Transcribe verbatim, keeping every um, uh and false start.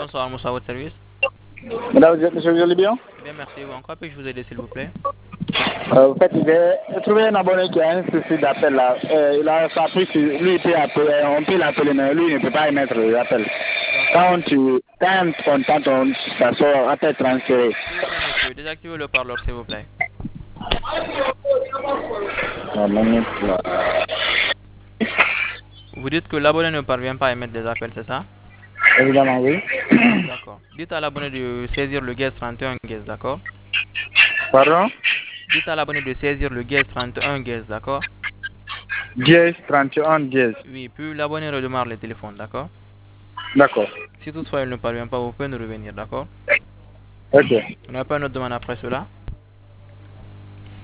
Bonsoir, Moussa, à votre service. Madame, vous êtes monsieur Libyan? Bien, merci. En quoi puis-je vous aider, s'il vous plaît? Euh, en fait, j'ai trouvé un abonné qui a un souci d'appel là. Euh, il a sa prise, lui il peut appeler, on peut l'appeler, mais lui il ne peut pas émettre l'appel. Quand tu quand on tente, on, ça sort appel transféré. S'il vous plaît, monsieur, désactivez le parleur, s'il vous plaît. La minute, là. Vous dites que l'abonné ne parvient pas à émettre des appels, c'est ça? Évidemment, oui. D'accord. Dites à l'abonné de saisir le guest trente et un guest, d'accord? Pardon? Dites à l'abonné de saisir le guest trente et un guest, d'accord? Dièse, trente et un dièse. Oui, puis l'abonné redémarre le téléphone, d'accord? D'accord. Si toutefois il ne parvient pas, vous pouvez nous revenir, d'accord? Ok. On n'a pas une autre demande après cela?